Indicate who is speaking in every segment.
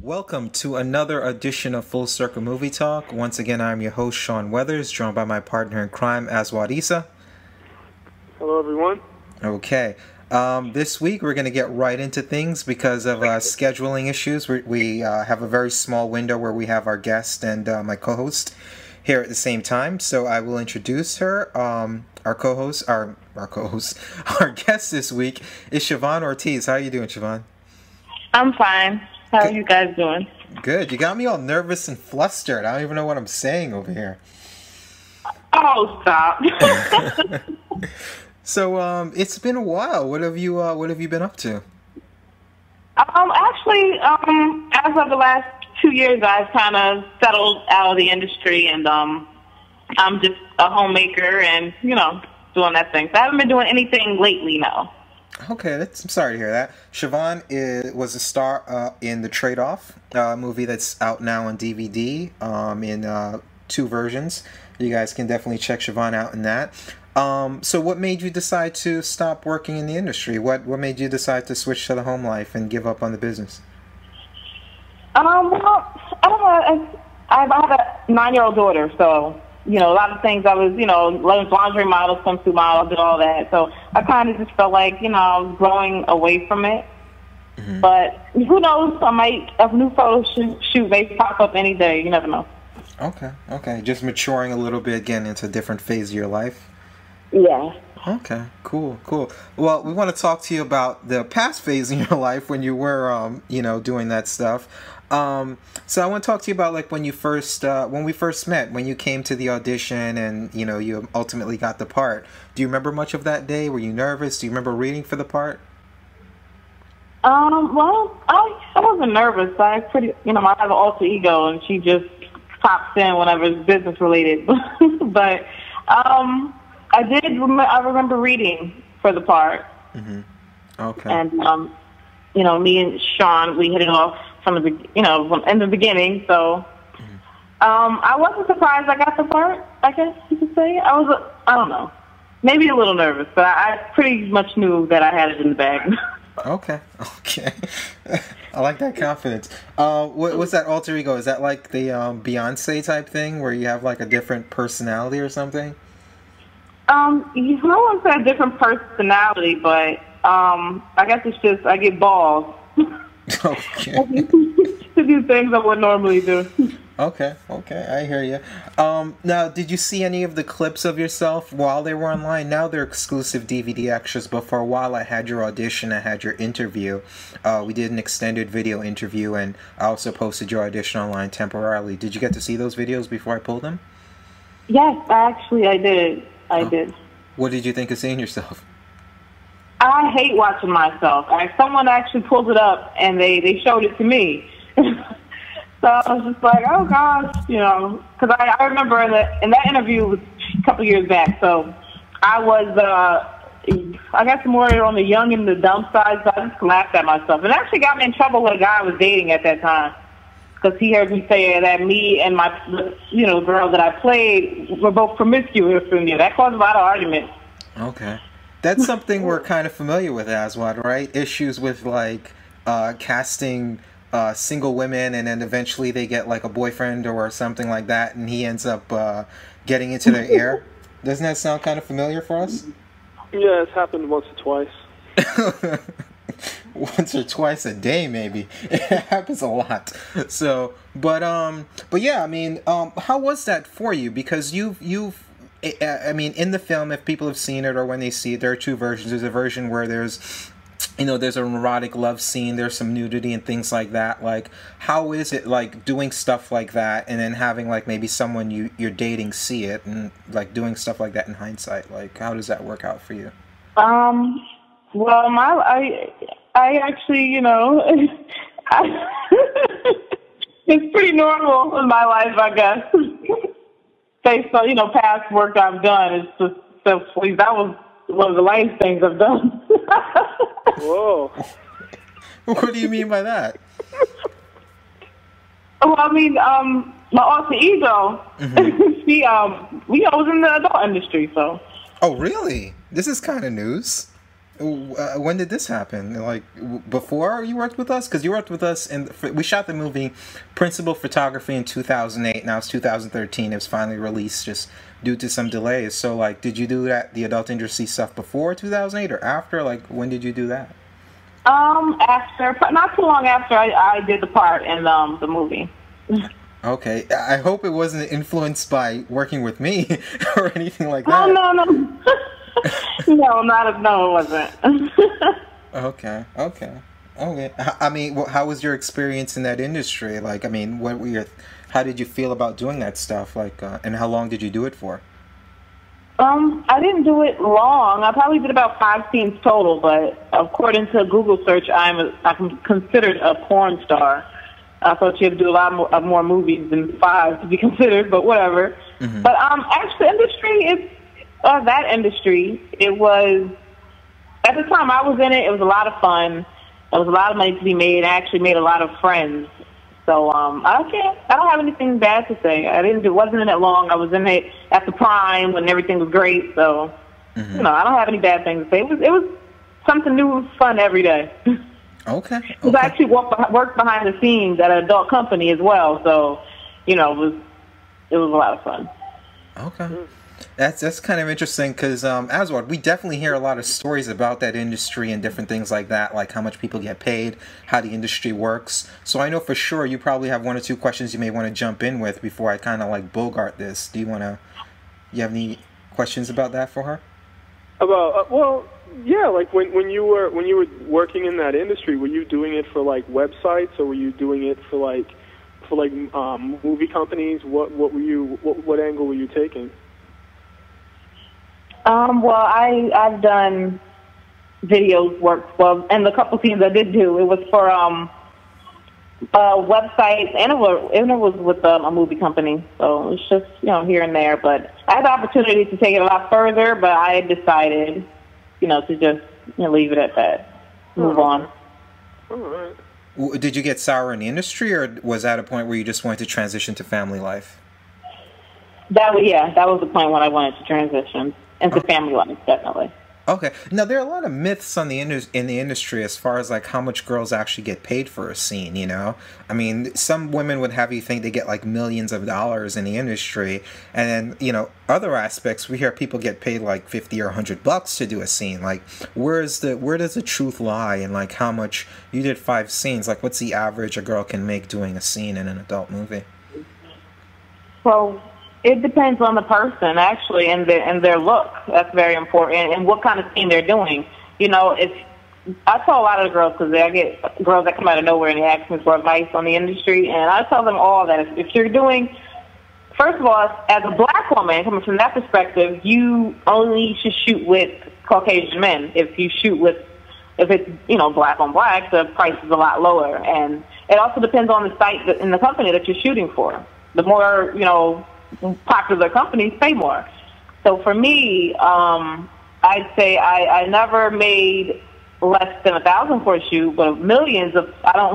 Speaker 1: Welcome to another edition of Full Circle Movie Talk. Once again, I'm your host, Sean Weathers, joined by my partner in crime, Aswad Issa.
Speaker 2: Hello, everyone.
Speaker 1: Okay. This week, we're going to get right into things because of scheduling issues. We have a very small window where we have our guest and my co-host here at the same time. So I will introduce her. Our co-host, our guest this week is Siobhan Ortiz. How are you doing, Siobhan?
Speaker 3: I'm fine. How are you guys doing?
Speaker 1: Good. You got me all nervous and flustered. I don't even know what I'm saying over here.
Speaker 3: Oh, stop.
Speaker 1: So, it's been a while. What have you been up to?
Speaker 3: Actually, as of the last 2 years, I've kind of settled out of the industry, and I'm just a homemaker and, doing that thing. So I haven't been doing anything lately, no.
Speaker 1: Okay, I'm sorry to hear that. Siobhan was a star in The Trade-Off, movie that's out now on DVD in 2 versions. You guys can definitely check Siobhan out in that. So what made you decide to stop working in the industry? What made you decide to switch to the home life and give up on the business?
Speaker 3: Well, I don't know. I have a 9-year-old daughter, so a lot of things I was, lingerie models, swimsuit models, did all that. So I kind of just felt like, I was growing away from it. Mm-hmm. But who knows? A new photo shoot may pop up any day. You never know.
Speaker 1: Okay. Just maturing a little bit, getting into a different phase of your life.
Speaker 3: Yeah.
Speaker 1: Okay, cool. Well, we want to talk to you about the past phase in your life when you were, doing that stuff. So I want to talk to you about when we first met, when you came to the audition and, you ultimately got the part. Do you remember much of that day? Were you nervous? Do you remember reading for the part?
Speaker 3: Well, I wasn't nervous. I have an alter ego, and she just pops in whenever it's business related. But I remember reading for the part.
Speaker 1: Mm-hmm. Okay.
Speaker 3: And me and Sean, we hit it off from the in the beginning. So I wasn't surprised I got the part. I guess you could say I don't know, maybe a little nervous, but I pretty much knew that I had it in the bag.
Speaker 1: Okay. I like that confidence. What's that alter ego? Is that like the Beyonce type thing where you have like a different personality or something?
Speaker 3: No one said different personality, but I guess it's just I get balls.
Speaker 1: Okay.
Speaker 3: To do things I would normally do.
Speaker 1: Okay, I hear you. Now, did you see any of the clips of yourself while they were online? Now they're exclusive DVD extras, but for a while I had your audition, I had your interview. We did an extended video interview, and I also posted your audition online temporarily. Did you get to see those videos before I pulled them?
Speaker 3: Yes, I did. I did.
Speaker 1: What did you think of seeing yourself?
Speaker 3: I hate watching myself. Someone actually pulled it up, and they showed it to me. So I was just like, oh, gosh, because I remember in that interview was a couple years back, so I was, I guess more on the young and the dumb side, so I just laughed at myself. It actually got me in trouble with a guy I was dating at that time, because he heard me say that me and my, girl that I played were both promiscuous, and that caused a lot of arguments.
Speaker 1: Okay. That's something we're kind of familiar with, Aswad, right? Issues with, casting single women, and then eventually they get, a boyfriend or something like that, and he ends up getting into their ear. Doesn't that sound kind of familiar for us?
Speaker 2: Yeah, it's happened once or twice.
Speaker 1: Once or twice a day, maybe. It happens a lot. So, but yeah, I mean, how was that for you? Because you've in the film, if people have seen it or when they see it, there are 2 versions. There's a version where there's an erotic love scene, there's some nudity and things like that. How is it, doing stuff like that and then having, maybe someone you're dating see it and, doing stuff like that in hindsight? How does that work out for you?
Speaker 3: Well, I actually, it's pretty normal in my life, I guess. Based on, past work I've done, it's just so sweet. That was one of the lightest things I've done.
Speaker 2: Whoa.
Speaker 1: What do you mean by that?
Speaker 3: Well, my alter ego, she, was in the adult industry, so.
Speaker 1: Oh, really? This is kind of news. When did this happen? Like before you worked with us? Because you worked with us, and we shot the movie Principal Photography in 2008. Now it's 2013. It was finally released just due to some delays. So, like, did you do the adult industry stuff before 2008 or after? Like, when did you do that?
Speaker 3: After, not too long after I did the part in the movie.
Speaker 1: Okay, I hope it wasn't influenced by working with me or anything like that.
Speaker 3: Oh, no. No, it wasn't.
Speaker 1: Okay. I mean, how was your experience in that industry? Like, I mean, how did you feel about doing that stuff? Like, and how long did you do it for?
Speaker 3: I didn't do it long. I probably did about 5 scenes total, but according to Google search, I'm considered a porn star. I thought you had to do a lot more movies than 5 to be considered, but whatever. Mm-hmm. But actually, that industry, it was, at the time I was in it, it was a lot of fun. There was a lot of money to be made. I actually made a lot of friends. So I don't have anything bad to say. Wasn't in it long. I was in it at the prime when everything was great. So, mm-hmm. I don't have any bad things to say. It was something new, fun every day.
Speaker 1: Okay.
Speaker 3: Because I actually worked behind the scenes at an adult company as well. So, it was a lot of fun.
Speaker 1: Okay. That's kind of interesting because, Aswad, we definitely hear a lot of stories about that industry and different things like that, like how much people get paid, how the industry works. So I know for sure you probably have 1 or 2 questions you may want to jump in with before I kind of like bogart this. You have any questions about that for her?
Speaker 2: Well, yeah, like when you were working in that industry, were you doing it for like websites or were you doing it for like movie companies? What angle were you taking?
Speaker 3: Well, I've done videos work. Well, and the couple scenes I did do, it was for websites, and it was with a movie company. So it's just here and there. But I had the opportunity to take it a lot further, but I decided, to just leave it at that, move on.
Speaker 2: All right.
Speaker 1: Did you get sour in the industry, or was that a point where you just wanted to transition to family life?
Speaker 3: That was the point when I wanted to transition. Into family life, definitely.
Speaker 1: Okay. Now, there are a lot of myths in the industry as far as, like, how much girls actually get paid for a scene, I mean, some women would have you think they get, like, millions of dollars in the industry. And then, other aspects, we hear people get paid, like, $50 or $100 to do a scene. Like, where does the truth lie in, like, how much you did 5 scenes? Like, what's the average a girl can make doing a scene in an adult movie?
Speaker 3: Well, it depends on the person, actually, and their look. That's very important, and what kind of scene they're doing. If I tell a lot of the girls, because I get girls that come out of nowhere and they ask me for advice on the industry, and I tell them all that if you're doing, first of all, as a black woman, coming from that perspective, you only should shoot with Caucasian men. If it's black on black, the price is a lot lower, and it also depends on the site in the company that you're shooting for. The more popular companies pay more. So for me, I'd say I never made less than $1,000 for a shoot, but millions of,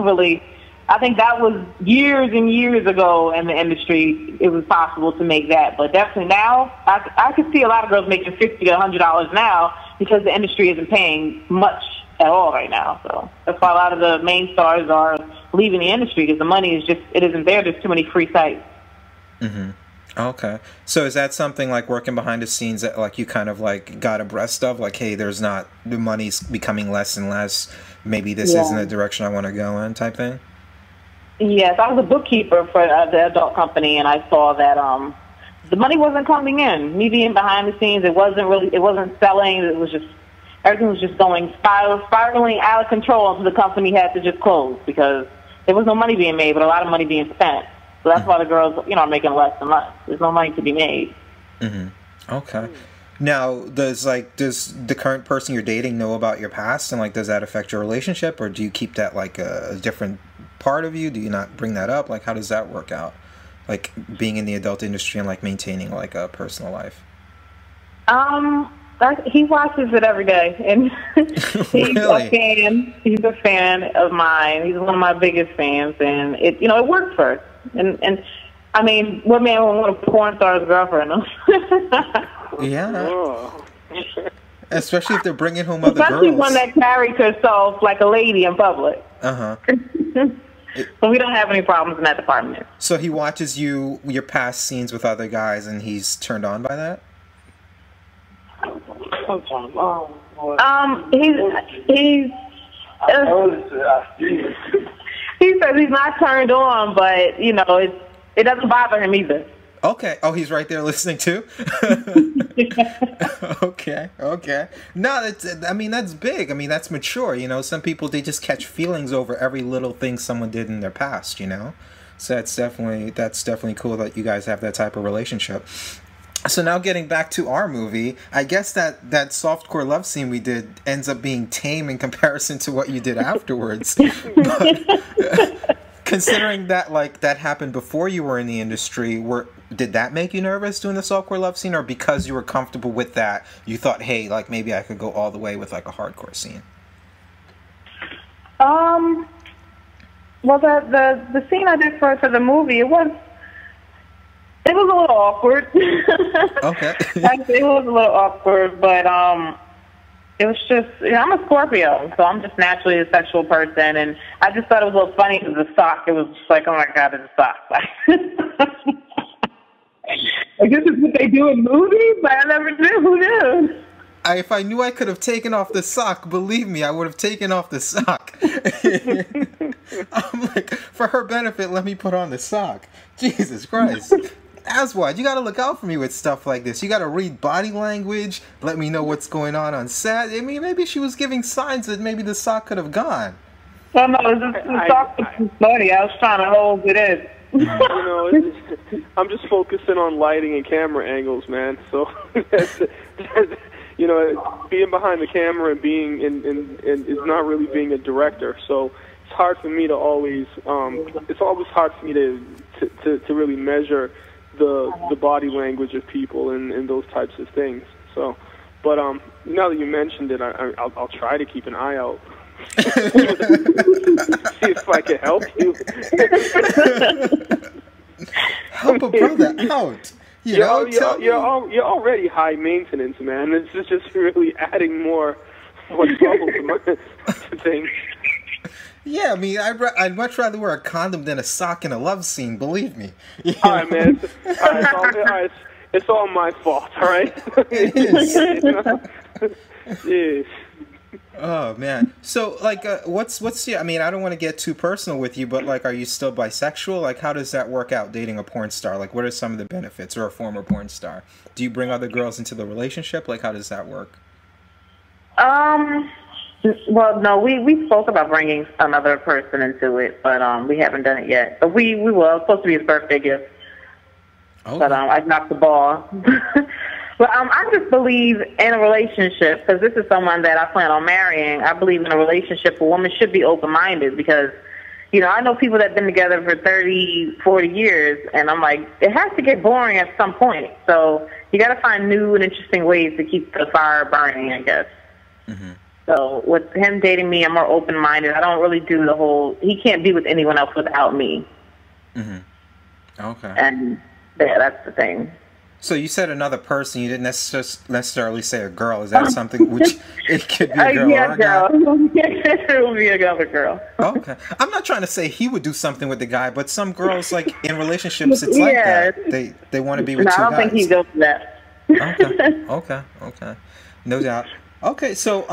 Speaker 3: I think that was years and years ago in the industry, it was possible to make that. But definitely now, I could see a lot of girls making $50 to $100 now because the industry isn't paying much at all right now. So that's why a lot of the main stars are leaving the industry because the money it isn't there. There's too many free sites.
Speaker 1: Mm-hmm. Okay. So is that something like working behind the scenes that like you kind of like got abreast of? Like, hey, the money's becoming less and less. Maybe this isn't the direction I want to go in type thing?
Speaker 3: Yes, I was a bookkeeper for the adult company, and I saw that the money wasn't coming in. Me being behind the scenes, it wasn't selling. It was just, everything was just going spiraling out of control until the company had to just close because there was no money being made, but a lot of money being spent. So that's why the girls, are making less and less. There's no money to be made.
Speaker 1: Mm-hmm. Okay. Now, does the current person you're dating know about your past, and like, does that affect your relationship, or do you keep that like a different part of you? Do you not bring that up? Like, how does that work out? Like being in the adult industry and like maintaining like a personal life.
Speaker 3: He watches it every day, and he's
Speaker 1: really?
Speaker 3: a fan. He's a fan of mine. He's one of my biggest fans, and it worked for us. And I mean, what man would want a porn star's girlfriend?
Speaker 1: Yeah.
Speaker 2: Oh.
Speaker 1: Especially if they're bringing home other
Speaker 3: Especially
Speaker 1: girls.
Speaker 3: one that carries herself like a lady in public.
Speaker 1: Uh-huh.
Speaker 3: So we don't have any problems in that department.
Speaker 1: So he watches your past scenes with other guys, and he's turned on by that?
Speaker 2: Sometimes. Oh, boy.
Speaker 3: He says he's not turned on, but it doesn't bother him either.
Speaker 1: Okay. Oh, he's right there listening too? Okay. No, that's big. I mean, that's mature, Some people, they just catch feelings over every little thing someone did in their past, So that's definitely cool that you guys have that type of relationship. So now getting back to our movie, I guess that softcore love scene we did ends up being tame in comparison to what you did afterwards. But, considering that that happened before you were in the industry, did that make you nervous doing the softcore love scene, or because you were comfortable with that, you thought, hey, maybe I could go all the way with a hardcore scene?
Speaker 3: Well, the scene I did for the movie, it was a little awkward.
Speaker 1: Okay.
Speaker 3: Actually, it was a little awkward, but it was just, I'm a Scorpio, so I'm just naturally a sexual person, and I just thought it was a little funny because the sock, it was just like, oh my God, it's a sock. This is what they do in movies, but I never knew. Who knew?
Speaker 1: If I knew I could have taken off the sock, believe me, I would have taken off the sock. I'm like, for her benefit, let me put on the sock. Jesus Christ. Aswad, you got to look out for me with stuff like this. You got to read body language, let me know what's going on set. I mean, maybe she was giving signs that maybe the sock could have gone.
Speaker 3: Well, no, the sock was funny. I was trying to hold it in.
Speaker 2: I'm just focusing on lighting and camera angles, man. So, being behind the camera and being in is not really being a director. So it's hard for me to always. It's always hard for me to really measure the body language of people and those types of things. So, but now that you mentioned it, I'll try to keep an eye out. See if I can help you.
Speaker 1: Help a brother out. You're
Speaker 2: already high maintenance, man. It's just really adding more trouble to things.
Speaker 1: Yeah, I mean, I'd much rather wear a condom than a sock in a love scene. Believe me.
Speaker 2: All right, man. It's all my fault. All right.
Speaker 1: It is.
Speaker 2: Yes.
Speaker 1: Oh man. So what's your, I mean, I don't want to get too personal with you, but are you still bisexual? How does that work out dating a porn star? What are some of the benefits, or a former porn star? Do you bring other girls into the relationship? How does that work?
Speaker 3: Well, no, we spoke about bringing another person into it, but we haven't done it yet. But we will. It's supposed to be his birthday gift.
Speaker 1: Oh.
Speaker 3: But I knocked the ball. But I just believe in a relationship, because this is someone that I plan on marrying. I believe in a relationship, a woman should be open-minded, because, I know people that have been together for 30, 40 years, and I'm like, it has to get boring at some point. So you got to find new and interesting ways to keep the fire burning, I guess. Mm-hmm. So with him dating me, I'm more open-minded. I don't really do the whole, he can't be with anyone else without me.
Speaker 1: Mm-hmm. Okay.
Speaker 3: And yeah, that's the thing.
Speaker 1: So you said another person. You didn't necessarily say a girl. Is that something which it could be a girl or a guy?
Speaker 3: It would be another girl.
Speaker 1: Okay. I'm not trying to say he would do something with the guy, but some girls, in relationships, it's like that. They want to be with two guys.
Speaker 3: I don't think he goes for that.
Speaker 1: Okay. No doubt. Okay, so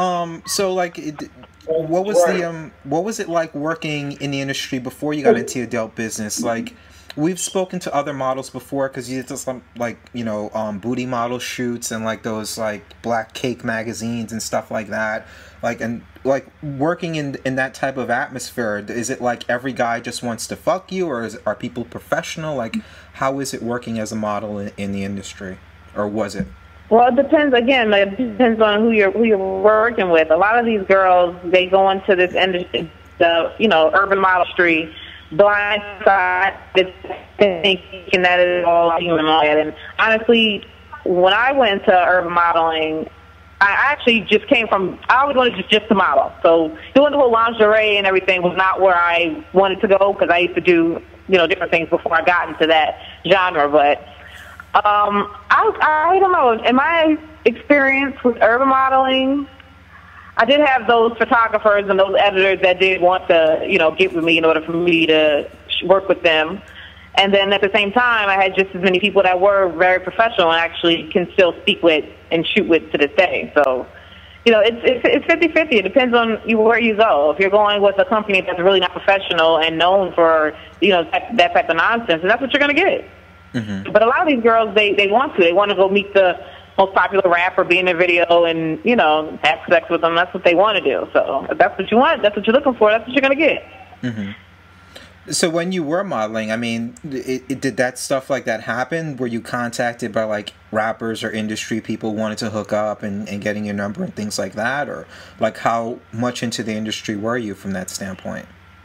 Speaker 1: what was it like working in the industry before you got into the adult business? We've spoken to other models before, because you did some booty model shoots and those black cake magazines and stuff like that. Working in that type of atmosphere, is it every guy just wants to fuck you, or are people professional? How is it working as a model in the industry, or was it?
Speaker 3: Well, it depends. Again, it depends on who you're working with. A lot of these girls, they go into this industry, urban model industry, blindsided, thinking that it's all human. And honestly, when I went to urban modeling, I actually just came from, I always wanted just to model. So doing the whole lingerie and everything was not where I wanted to go, because I used to do, different things before I got into that genre. But I don't know. experience with urban modeling. I did have those photographers and those editors that did want to, get with me in order for me to work with them. And then at the same time, I had just as many people that were very professional and actually can still speak with and shoot with to this day. So, it's 50-50. It depends on where you go. If you're going with a company that's really not professional and known for, that type of nonsense, and that's what you're going to get. Mm-hmm. But a lot of these girls, they want to. They want to go meet the most popular rapper, be in their video, and, have sex with them. That's what they want to do. So if that's what you want, that's what you're looking for, that's what you're going to get.
Speaker 1: Mm-hmm. So when you were modeling, I mean, did that stuff like that happen? Were you contacted by, like, rappers or industry people wanted to hook up and getting your number and things like that? Or, like, how much into the industry were you from that standpoint?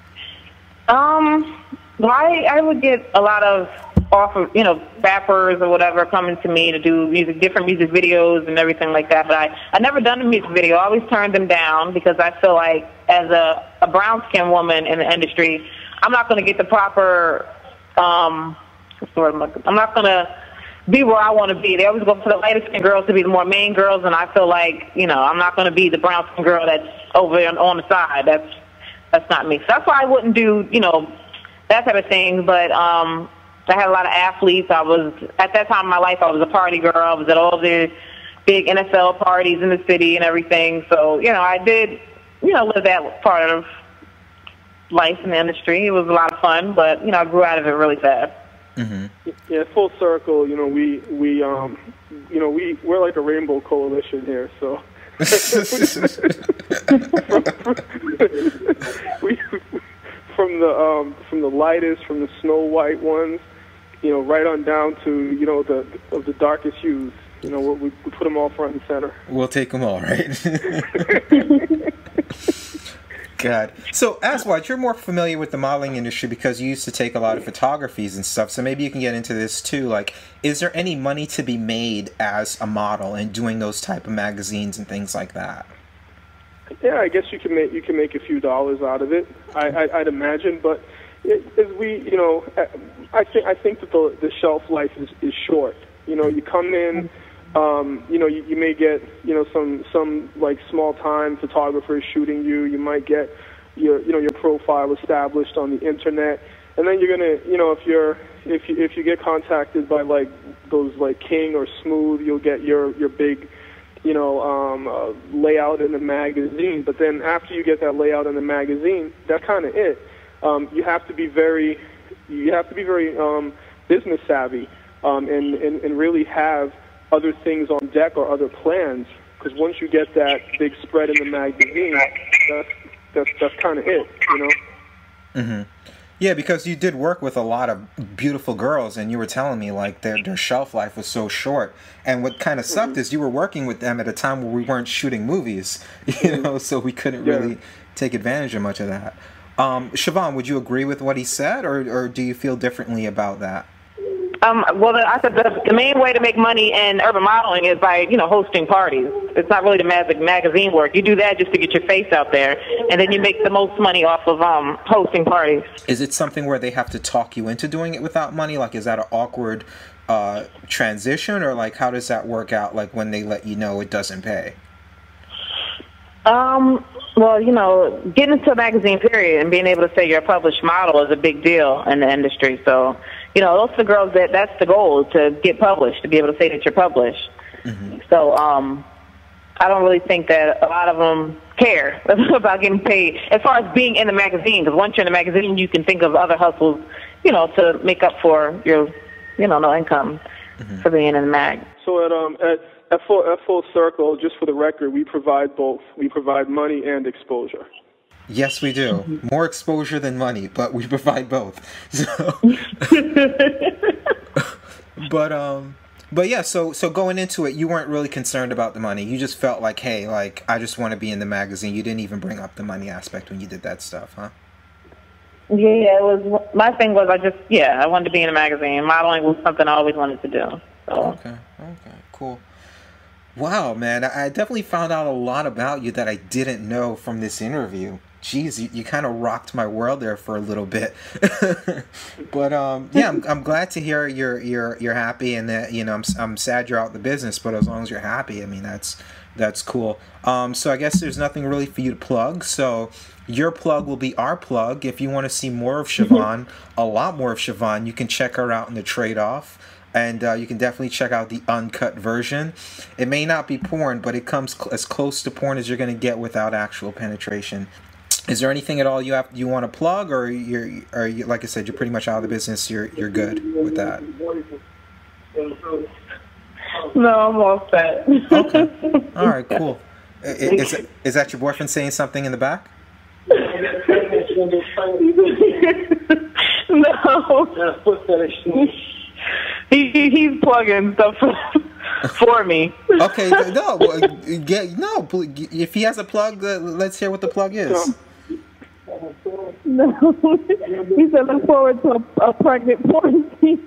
Speaker 3: Well, I would get a lot of rappers or whatever coming to me to do different music videos and everything like that. But I never done a music video. I always turned them down because I feel like as a brown-skinned woman in the industry, I'm not going to get the proper, I'm not going to be where I want to be. They always go for the lighter-skinned girls to be the more main girls, and I feel like, I'm not going to be the brown-skinned girl that's over on the side. That's not me. So that's why I wouldn't do, that type of thing. But I had a lot of athletes. At that time in my life, I was a party girl. I was at all the big NFL parties in the city and everything. So, I did, live that part of life in the industry. It was a lot of fun, but I grew out of it really fast.
Speaker 2: Mm-hmm. Yeah, full circle. We're like a rainbow coalition here. So from the lightest, from the snow white ones, right on down to the darkest hues. We put them all front and center.
Speaker 1: We'll take them all, right? God. So, Aswad, you're more familiar with the modeling industry because you used to take a lot of photographies and stuff, so maybe you can get into this too. Like, is there any money to be made as a model and doing those type of magazines and things like that?
Speaker 2: Yeah, I guess you can make a few dollars out of it. I'd imagine, but I think that the shelf life is short. You come in. You may get, some like small time photographers shooting you. You might get your profile established on the internet, and then you're gonna, if you get contacted by like those like King or Smooth, you'll get your big, layout in the magazine. But then after you get that layout in the magazine, that's kind of it. You have to be very business savvy, and really have other things on deck or other plans, because once you get that big spread in the magazine, that's kind of it,
Speaker 1: Mm-hmm. Yeah, because you did work with a lot of beautiful girls, and you were telling me like their shelf life was so short. And what kind of sucked is you were working with them at a time where we weren't shooting movies, so we couldn't really take advantage of much of that. Siobhan, would you agree with what he said, or do you feel differently about that?
Speaker 3: Well, I said the main way to make money in urban modeling is by, hosting parties. It's not really the magazine work. You do that just to get your face out there, and then you make the most money off of hosting parties.
Speaker 1: Is it something where they have to talk you into doing it without money? Like, is that an awkward transition, or like how does that work out? Like when they let you know it doesn't pay?
Speaker 3: Well, getting into a magazine period and being able to say you're a published model is a big deal in the industry. So, those are the girls that's the goal, to get published, to be able to say that you're published. Mm-hmm. So, I don't really think that a lot of them care about getting paid as far as being in the magazine, because once you're in the magazine, you can think of other hustles, to make up for your, no income for being in the mag.
Speaker 2: So at Full Circle, just for the record, we provide both. We provide money and exposure.
Speaker 1: Yes, we do. More exposure than money, but we provide both. So, but yeah. So going into it, you weren't really concerned about the money. You just felt like, hey, like I just want to be in the magazine. You didn't even bring up the money aspect when you did that stuff, huh?
Speaker 3: Yeah, it was. My thing was I wanted to be in a magazine. Modeling was something I always wanted to do. So.
Speaker 1: Okay, cool. Wow, man, I definitely found out a lot about you that I didn't know from this interview. geez, you kind of rocked my world there for a little bit. But yeah, I'm glad to hear you're happy, and that, you know, I'm sad you're out the business, but as long as you're happy, I mean, that's cool. So I guess there's nothing really for you to plug. So your plug will be our plug. If you want to see more of Siobhan, a lot more of Siobhan, you can check her out in the Trade-Off. And you can definitely check out the uncut version. It may not be porn, but it comes as close to porn as you're going to get without actual penetration. Is there anything at all you want to plug, or you, like I said, you're pretty much out of the business? You're good with that.
Speaker 3: No, I'm all set.
Speaker 1: Okay. All right. Cool. Is that your boyfriend saying something in the back?
Speaker 3: No. He's plugging stuff for me.
Speaker 1: Okay, no, if he has a plug, let's hear what the plug is.
Speaker 3: No, he said look forward to a pregnant porn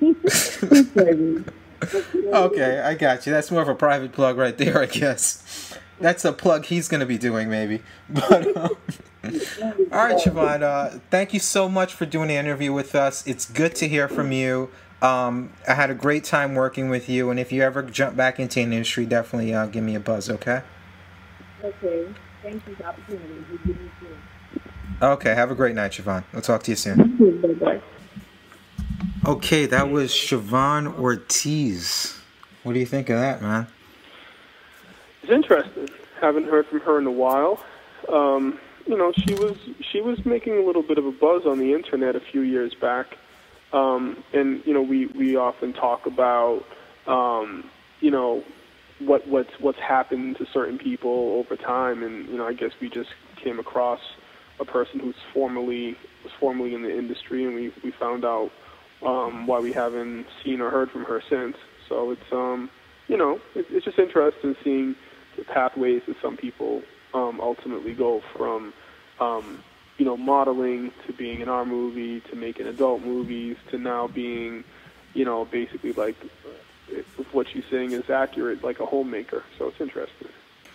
Speaker 3: scene.
Speaker 1: Okay, I got you. That's more of a private plug right there, I guess. That's a plug he's going to be doing, maybe. But all right, Siobhan, thank you so much for doing the interview with us. It's good to hear from you. I had a great time working with you, and if you ever jump back into an industry, definitely give me a buzz, okay?
Speaker 3: Okay. Thank you for the opportunity.
Speaker 1: Okay, have a great night, Siobhan. We'll talk to you soon.
Speaker 3: Bye-bye.
Speaker 1: Okay, that was Siobhan Ortiz. What do you think of that, man?
Speaker 2: It's interesting. Haven't heard from her in a while. You know, she was making a little bit of a buzz on the internet a few years back. And you know, we often talk about you know, what's happened to certain people over time, and you know, I guess we just came across a person who was formerly in the industry, and we found out why we haven't seen or heard from her since. So it's you know, it's just interesting seeing the pathways that some people ultimately go from you know, modeling to being in our movie to making adult movies to now being, you know, basically like, if what she's saying is accurate, like a homemaker. So it's interesting.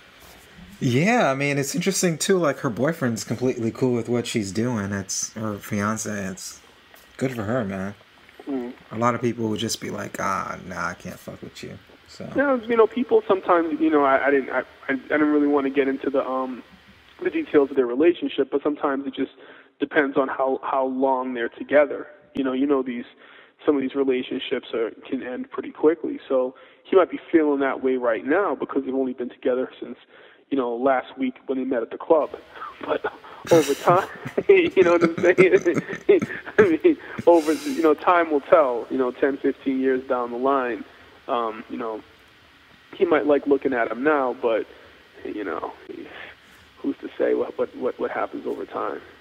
Speaker 1: Yeah, I mean, it's interesting too. Like, her boyfriend's completely cool with what she's doing. It's her fiance. It's good for her, man.
Speaker 2: Mm.
Speaker 1: A lot of people would just be like, nah, I can't fuck with you. So
Speaker 2: yeah, you know, people sometimes, you know, I didn't really want to get into the details of their relationship, but sometimes it just depends on how long they're together. You know, some of these relationships can end pretty quickly. So he might be feeling that way right now because they've only been together since, you know, last week when they met at the club. But over time, you know what I'm saying? I mean, you know, time will tell. You know, 10, 15 years down the line, you know, he might like looking at him now, but you know, who's to say what happens over time?